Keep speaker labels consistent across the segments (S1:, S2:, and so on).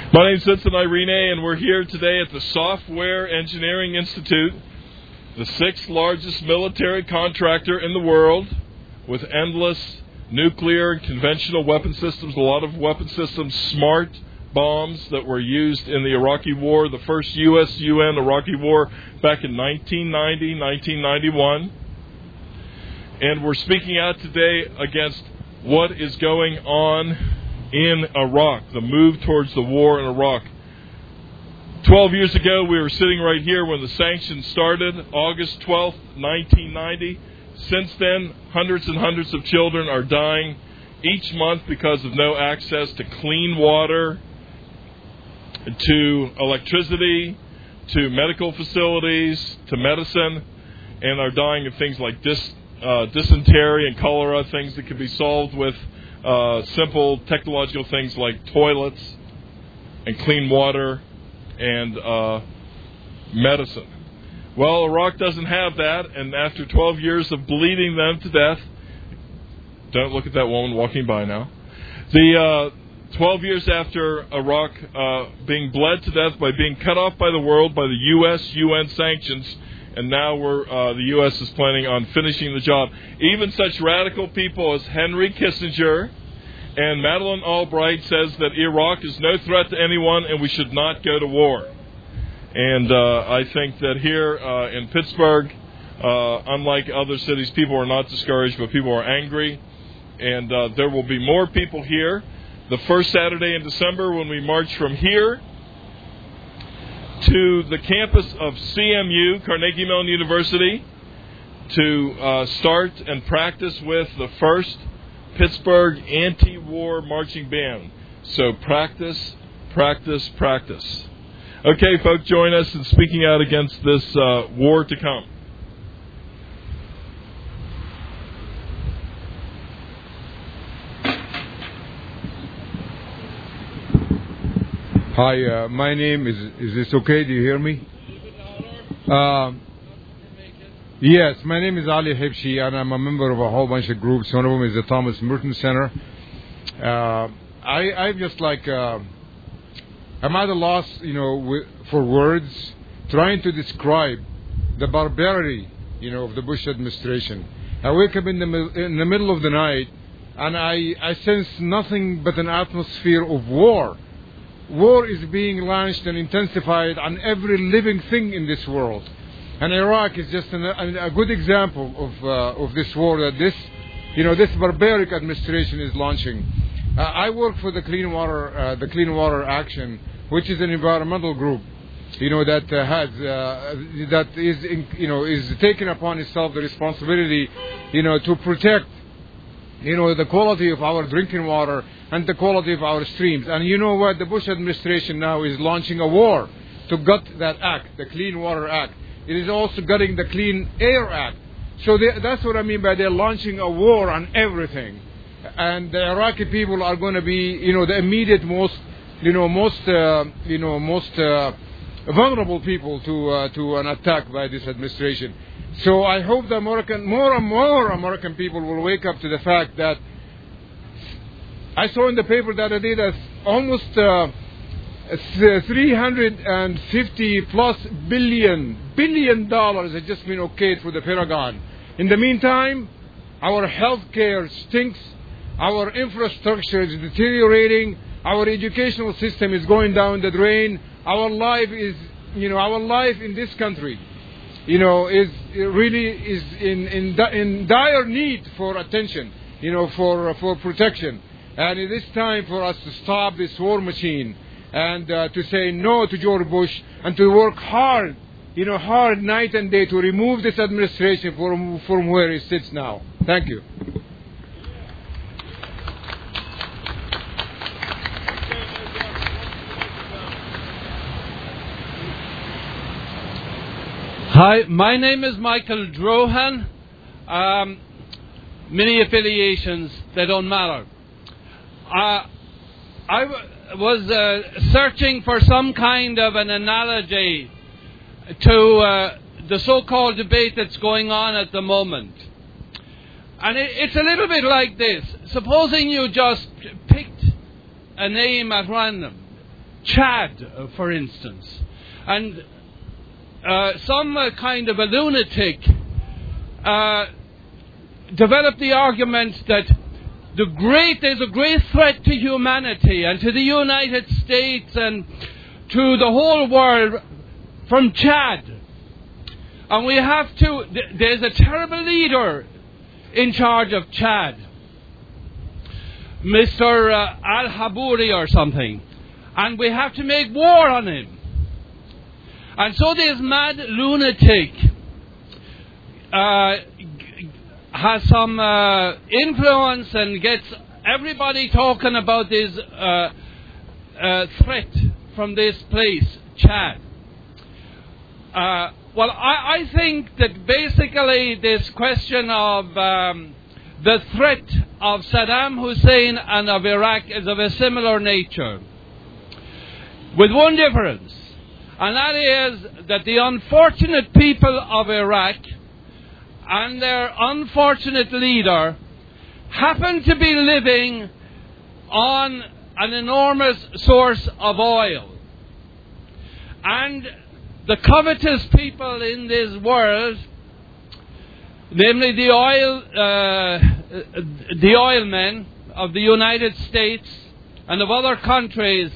S1: My name's Vincent Irene, and we're here today at the Software Engineering Institute, the sixth largest military contractor in the world, with endless nuclear and conventional weapon systems, a lot of weapon systems, smart bombs that were used in the Iraqi War, the first U.S.-UN Iraqi War back in 1990, 1991. And we're speaking out today against what is going on in Iraq, the move towards the war in Iraq. 12 years ago, we were sitting right here when the sanctions started, August 12th, 1990. Since then, hundreds and hundreds of children are dying each month because of no access to clean water, to electricity, to medical facilities, to medicine, and are dying of things like dysentery and cholera, things that can be solved with simple technological things like toilets and clean water and medicine. Well, Iraq doesn't have that, and after 12 years of bleeding them to death, don't look at that woman walking by now, 12 years after Iraq being bled to death by being cut off by the world by the U.S. UN sanctions, and now the U.S. is planning on finishing the job. Even such radical people as Henry Kissinger and Madeleine Albright says that Iraq is no threat to anyone and we should not go to war. And I think that here in Pittsburgh, unlike other cities, people are not discouraged, but people are angry. And there will be more people here the first Saturday in December when we march from here to the campus of CMU, Carnegie Mellon University, to start and practice with the first Pittsburgh anti-war marching band. So practice, practice, practice. Okay, folks, join us in speaking out against this war to come.
S2: Hi, my name is this okay? Do you hear me? Yes, my name is Ali Hibshi, and I'm a member of a whole bunch of groups. One of them is the Thomas Merton Center. I'm just like, I'm at a loss, for words, trying to describe the barbarity, of the Bush administration. I wake up in the middle of the night, and I sense nothing but an atmosphere of war. War is being launched and intensified on every living thing in this world. And Iraq is just a good example of this war that this barbaric administration is launching. I work for the Clean Water Action, which is an environmental group, that is taking upon itself the responsibility, to protect, the quality of our drinking water and the quality of our streams. And you know what? The Bush administration now is launching a war to gut that act, the Clean Water Act. It is also gutting the Clean Air Act. So that's what I mean by they're launching a war on everything. And the Iraqi people are going to be, the immediate most vulnerable people to an attack by this administration. So I hope the more and more American people will wake up to the fact that I saw in the paper the other day that almost $350+ billion has just been okayed for the Pentagon. In the meantime, our health care stinks, our infrastructure is deteriorating, our educational system is going down the drain, our life in this country, is in dire need for attention, for protection. And it is time for us to stop this war machine and to say no to George Bush and to work hard night and day to remove this administration from where it sits now. Thank you.
S3: Hi, my name is Michael Drohan. Many affiliations, they don't matter. I was searching for some kind of an analogy to the so-called debate that's going on at the moment. And it's a little bit like this. Supposing you just picked a name at random, Chad, for instance. And some kind of a lunatic developed the argument that there's a great threat to humanity and to the United States and to the whole world from Chad. And we have to, there's a terrible leader in charge of Chad, Mr. Al-Haburi or something, and we have to make war on him. And so this mad lunatic has some influence and gets everybody talking about this threat from this place, Chad. Well, I think that basically this question of the threat of Saddam Hussein and of Iraq is of a similar nature, with one difference, and that is that the unfortunate people of Iraq and their unfortunate leader happen to be living on an enormous source of oil. And the covetous people in this world, namely the oil men of the United States and of other countries,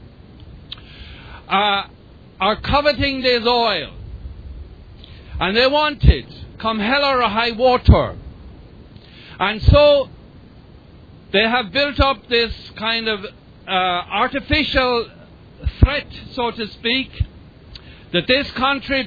S3: are coveting this oil. And they want it, come hell or high water. And so they have built up this kind of artificial threat, so to speak, that this country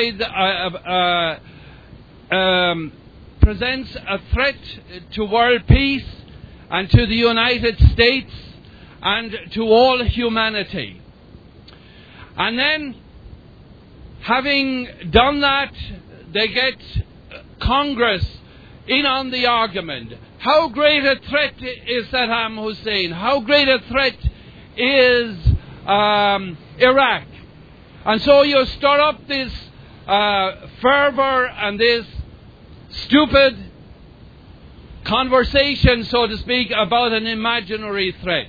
S3: presents a threat to world peace and to the United States and to all humanity. And then, having done that, they get Congress in on the argument. How great a threat is Saddam Hussein? How great a threat is Iraq? And so you stir up this fervor and this stupid conversation, so to speak, about an imaginary threat.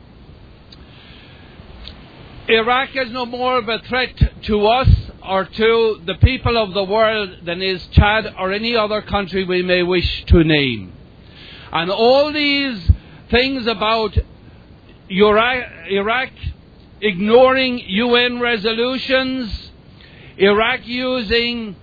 S3: Iraq is no more of a threat to us or to the people of the world than is Chad or any other country we may wish to name. And all these things about Iraq ignoring UN resolutions, Iraq using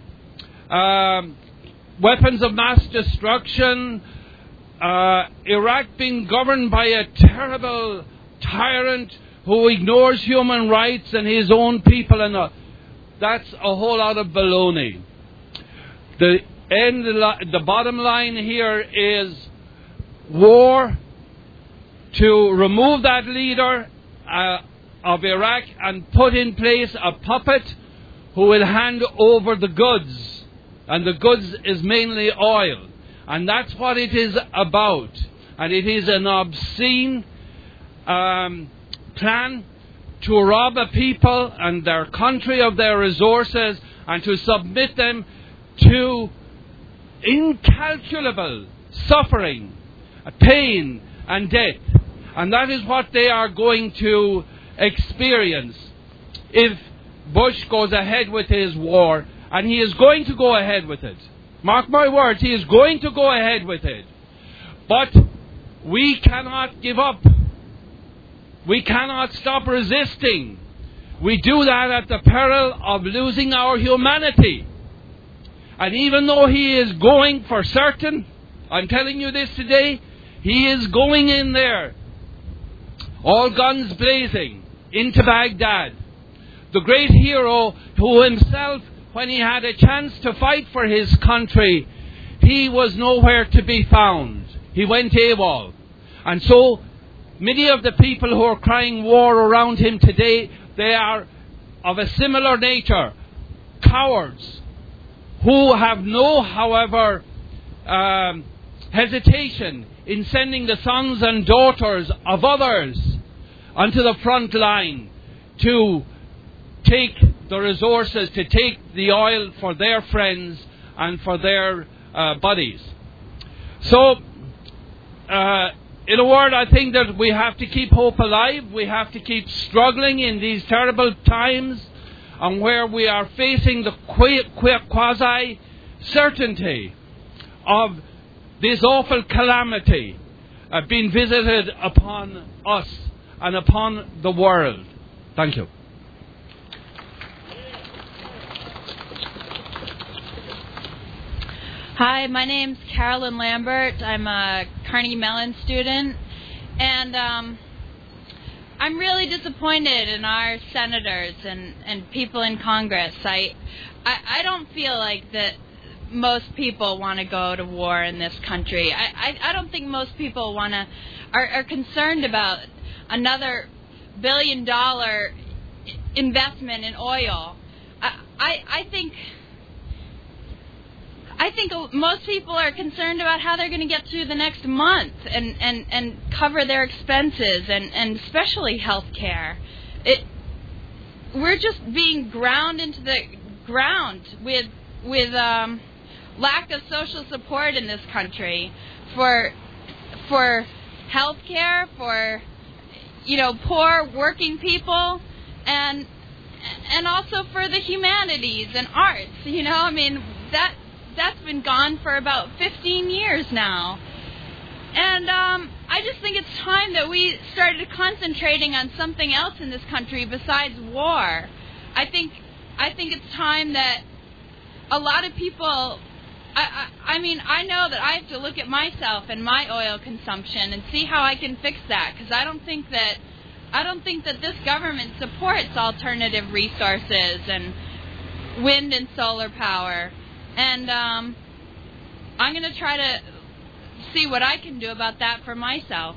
S3: weapons of mass destruction, Iraq being governed by a terrible tyrant who ignores human rights and his own people, and that's a whole lot of baloney. The bottom line here is war to remove that leader of Iraq and put in place a puppet who will hand over the goods. And the goods is mainly oil. And that's what it is about. And it is an obscene plan to rob a people and their country of their resources and to submit them to incalculable suffering, pain and death. And that is what they are going to experience if Bush goes ahead with his war, and he is going to go ahead with it. Mark my words, he is going to go ahead with it. But we cannot give up. We cannot stop resisting. We do that at the peril of losing our humanity. And even though he is going for certain, I'm telling you this today, he is going in there, all guns blazing, into Baghdad. The great hero who himself, when he had a chance to fight for his country, he was nowhere to be found. He went AWOL. And so many of the people who are crying war around him today, they are of a similar nature. Cowards who have no, however, hesitation in sending the sons and daughters of others onto the front line to take the resources, to take the oil for their friends and for their buddies. So in a word, I think that we have to keep hope alive. We have to keep struggling in these terrible times, and where we are facing the quasi-certainty of this awful calamity being visited upon us and upon the world. Thank you.
S4: Hi, my name's Carolyn Lambert. I'm a Carnegie Mellon student, and I'm really disappointed in our senators and people in Congress. I don't feel like that most people want to go to war in this country. I don't think most people are concerned about another $1 billion investment in oil. I think most people are concerned about how they're going to get through the next month and cover their expenses and especially health care. We're just being ground into the ground with lack of social support in this country for health care, for poor working people, and also for the humanities and arts. That's been gone for about 15 years now. And I just think it's time that we started concentrating on something else in this country besides war. I think it's time that a lot of people, I know that I have to look at myself and my oil consumption and see how I can fix that, because I don't think that this government supports alternative resources and wind and solar power. And I'm going to try to see what I can do about that for myself.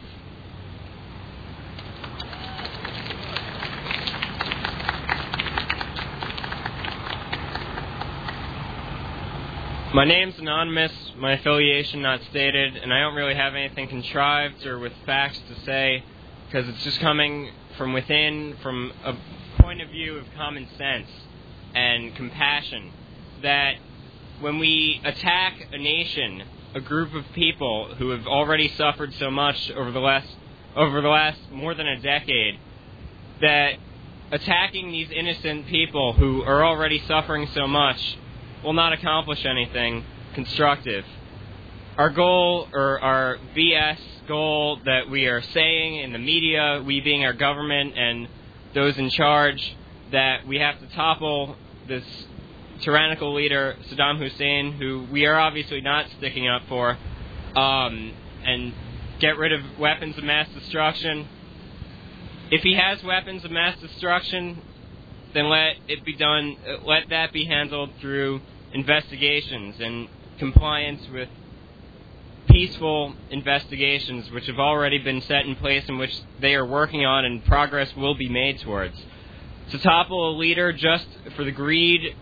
S5: My name's anonymous, my affiliation not stated, and I don't really have anything contrived or with facts to say, because it's just coming from within, from a point of view of common sense and compassion, that when we attack a nation, a group of people who have already suffered so much over the last more than a decade, that attacking these innocent people who are already suffering so much will not accomplish anything constructive. Our goal, or our BS goal that we are saying in the media, we being our government and those in charge, that we have to topple this tyrannical leader, Saddam Hussein, who we are obviously not sticking up for, and get rid of weapons of mass destruction. If he has weapons of mass destruction, then let that be handled through investigations and compliance with peaceful investigations, which have already been set in place and which they are working on and progress will be made towards. To topple a leader just for the greed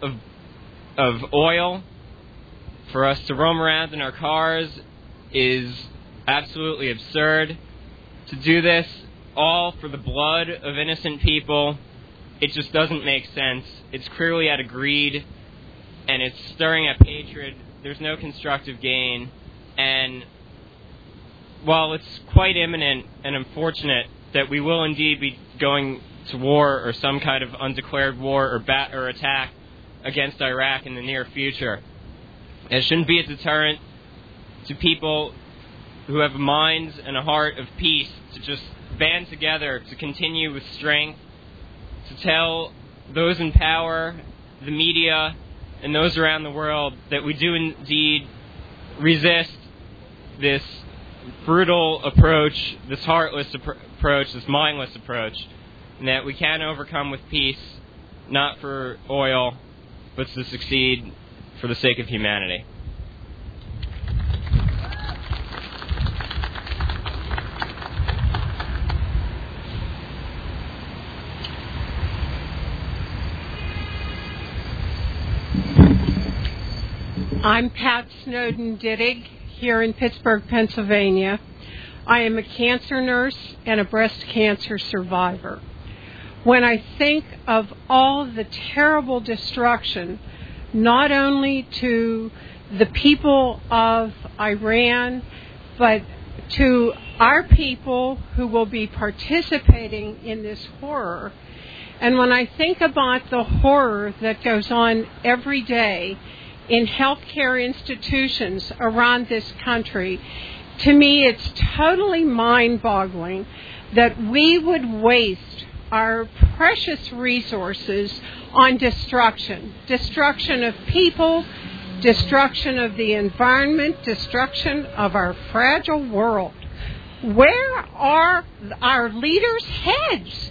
S5: of oil, for us to roam around in our cars, is absolutely absurd. To do this all for the blood of innocent people, it just doesn't make sense. It's clearly out of greed, and it's stirring up hatred. There's no constructive gain, and while it's quite imminent and unfortunate that we will indeed be going to war or some kind of undeclared war or attack against Iraq in the near future, it shouldn't be a deterrent to people who have minds and a heart of peace to just band together, to continue with strength, to tell those in power, the media, and those around the world that we do indeed resist this brutal approach, this heartless approach, this mindless approach, and that we can overcome with peace, not for oil, but to succeed for the sake of humanity.
S6: I'm Pat Snowden Dittig here in Pittsburgh, Pennsylvania. I am a cancer nurse and a breast cancer survivor. When I think of all the terrible destruction, not only to the people of Iran, but to our people who will be participating in this horror. And when I think about the horror that goes on every day in healthcare institutions around this country, to me it's totally mind-boggling that we would waste our precious resources on destruction of people, destruction of the environment, destruction of our fragile world. Where are our leaders' heads?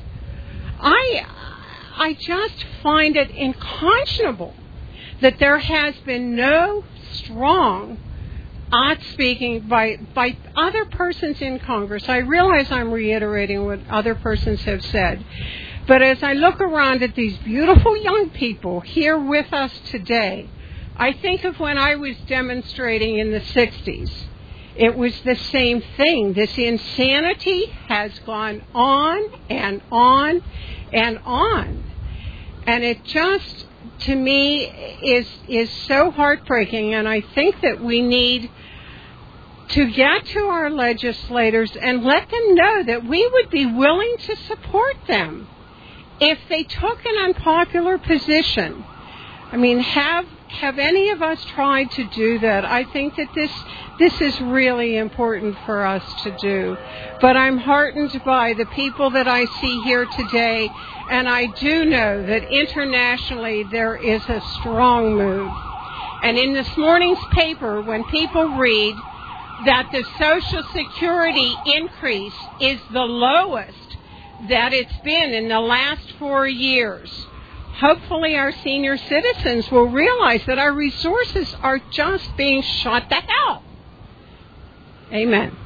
S6: I just find it unconscionable that there has been no strong speaking by other persons in Congress. I realize I'm reiterating what other persons have said, but as I look around at these beautiful young people here with us today, I think of when I was demonstrating in the 60s. It was the same thing. This insanity has gone on and on and on. And it just, to me, is so heartbreaking. And I think that we need to get to our legislators and let them know that we would be willing to support them if they took an unpopular position. I mean, have any of us tried to do that? I think that this is really important for us to do. But I'm heartened by the people that I see here today, and I do know that internationally there is a strong move. And in this morning's paper, when people read that the Social Security increase is the lowest that it's been in the last 4 years, hopefully our senior citizens will realize that our resources are just being shot to hell. Amen.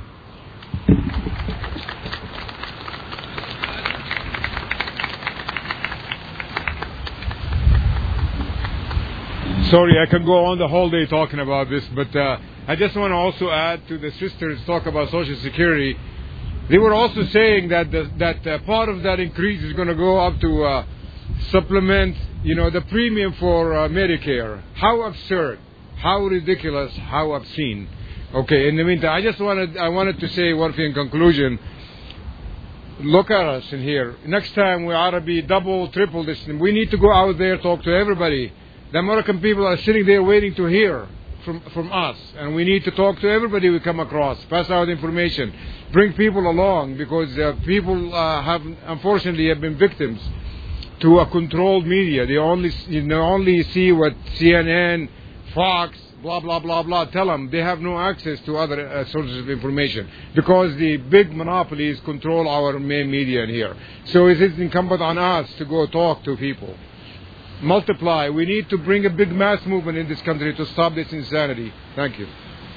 S2: Sorry, I can go on the whole day talking about this, but I just want to also add to the sisters talk about Social Security. They were also saying that part of that increase is going to go up to supplement, the premium for Medicare. How absurd, how ridiculous, how obscene. Okay, in the meantime, I wanted to say one thing in conclusion. Look at us in here. Next time we ought to be double, triple this. We need to go out there, talk to everybody. The American people are sitting there waiting to hear from us, and we need to talk to everybody we come across, pass out information, bring people along, because people unfortunately have been victims to a controlled media. They only see what CNN, Fox, blah, blah, blah, blah, tell them. They have no access to other sources of information because the big monopolies control our main media in here. So it is incumbent on us to go talk to people. Multiply. We need to bring a big mass movement in this country to stop this insanity. Thank you.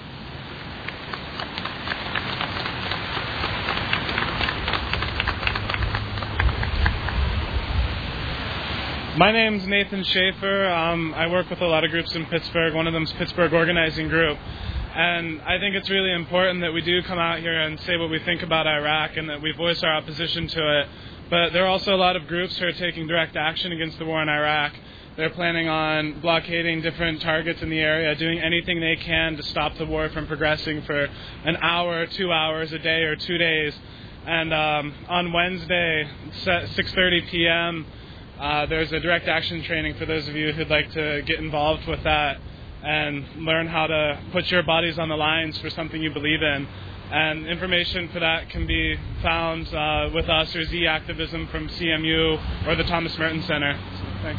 S7: My name's Nathan Schaefer. I work with a lot of groups in Pittsburgh. One of them's Pittsburgh Organizing Group. And I think it's really important that we do come out here and say what we think about Iraq and that we voice our opposition to it. But there are also a lot of groups who are taking direct action against the war in Iraq. They're planning on blockading different targets in the area, doing anything they can to stop the war from progressing for an hour, 2 hours, a day, or 2 days. And on Wednesday, 6:30 p.m., there's a direct action training for those of you who'd like to get involved with that and learn how to put your bodies on the lines for something you believe in. And information for that can be found with us or Z Activism from CMU or the Thomas Merton Center. So, thanks.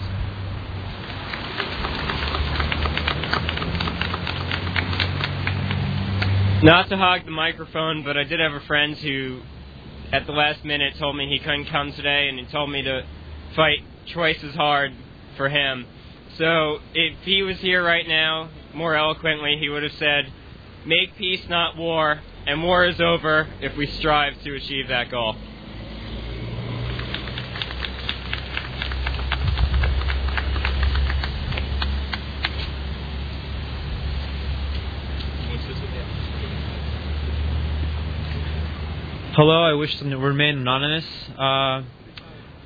S5: Not to hog the microphone, but I did have a friend who, at the last minute, told me he couldn't come today, and he told me to fight twice as hard for him. So if he was here right now, more eloquently, he would have said, "Make peace, not war, and war is over if we strive to achieve that goal."
S8: Hello, I wish to remain anonymous. I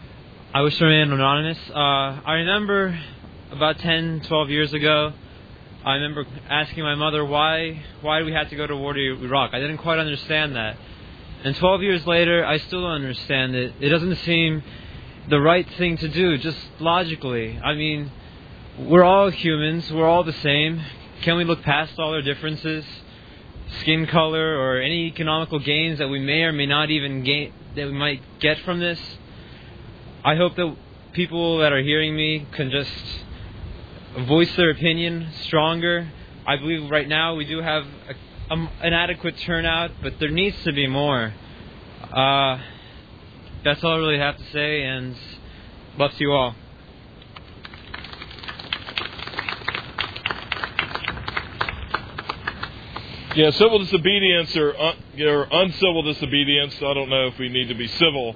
S8: remember about 10, 12 years ago, I remember asking my mother why we had to go to war to Iraq. I didn't quite understand that. And 12 years later, I still don't understand it. It doesn't seem the right thing to do, just logically. I mean, we're all humans. We're all the same. Can we look past all our differences? Skin color or any economical gains that we may or may not even gain, that we might get from this? I hope that people that are hearing me can just voice their opinion stronger. I believe right now we do have an adequate turnout, but there needs to be more. That's all I really have to say, and love to you all.
S1: Yeah, civil disobedience or uncivil disobedience, I don't know if we need to be civil,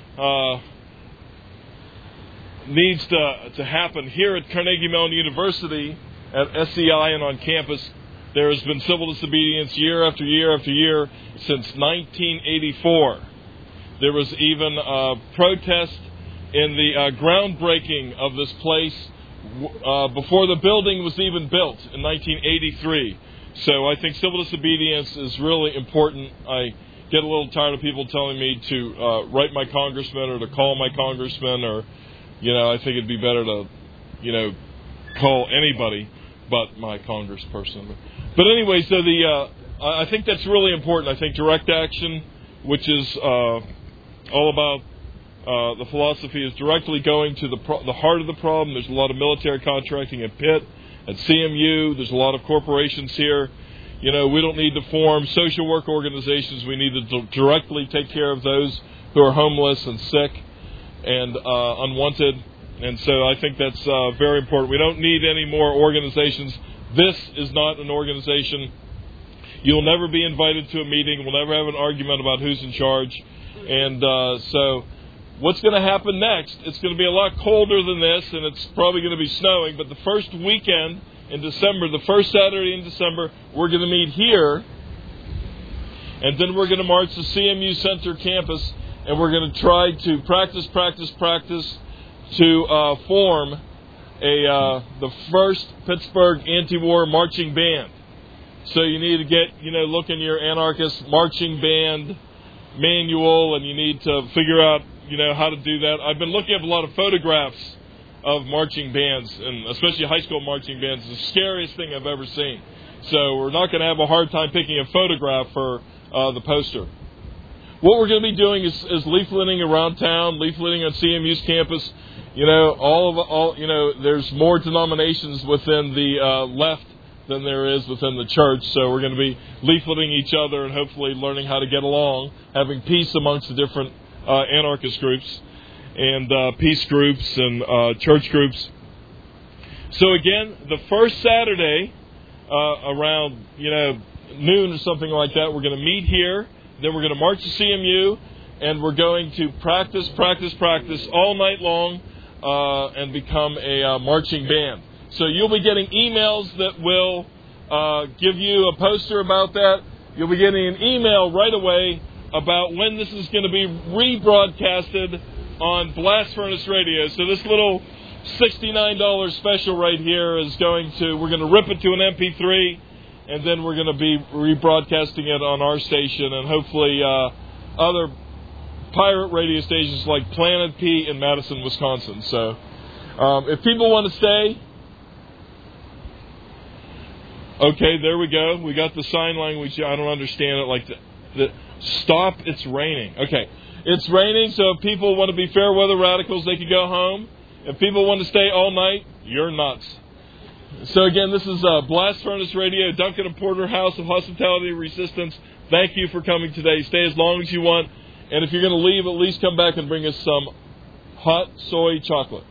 S1: needs to happen. Here at Carnegie Mellon University, at SCI and on campus, there has been civil disobedience year after year after year since 1984. There was even a protest in the groundbreaking of this place before the building was even built in 1983. So I think civil disobedience is really important. I get a little tired of people telling me to write my congressman or to call my congressman, or, I think it'd be better to, call anybody but my congressperson. But anyway, so I think that's really important. I think direct action, which is all about the philosophy, is directly going to the heart of the problem. There's a lot of military contracting at Pitt, at CMU. There's a lot of corporations here. We don't need to form social work organizations. We need to directly take care of those who are homeless and sick and unwanted. And so I think that's very important. We don't need any more organizations. This is not an organization. You'll never be invited to a meeting. We'll never have an argument about who's in charge. And so what's going to happen next? It's going to be a lot colder than this, and it's probably going to be snowing. But the first weekend in December, the first Saturday in December, we're going to meet here. And then we're going to march to CMU Center campus, and we're going to try to practice to form the first Pittsburgh anti-war marching band. So you need to get, look in your anarchist marching band manual, and you need to figure out, how to do that. I've been looking at a lot of photographs of marching bands, and especially high school marching bands. It's the scariest thing I've ever seen. So we're not going to have a hard time picking a photograph for the poster. What we're going to be doing is leafleting around town, leafleting on CMU's campus. There's more denominations within the left than there is within the church. So we're going to be leafleting each other and hopefully learning how to get along, having peace amongst the different anarchist groups and peace groups and church groups. So again, the first Saturday around noon or something like that, we're going to meet here. Then we're going to march to CMU, and we're going to practice all night long and become a marching band. So you'll be getting emails that will give you a poster about that. You'll be getting an email right away about when this is going to be rebroadcasted on Blast Furnace Radio. So this little $69 special right here is we're going to rip it to an MP3, and then we're going to be rebroadcasting it on our station and hopefully other pirate radio stations like Planet P in Madison, Wisconsin. So if people want to stay, okay, there we go. We got the sign language. I don't understand it. Like stop, it's raining. Okay, it's raining, so if people want to be fair weather radicals, they can go home. If people want to stay all night, you're nuts. So again, this is Blast Furnace Radio, Duncan and Porter House of Hospitality and Resistance. Thank you for coming today. Stay as long as you want. And if you're going to leave, at least come back and bring us some hot soy chocolate.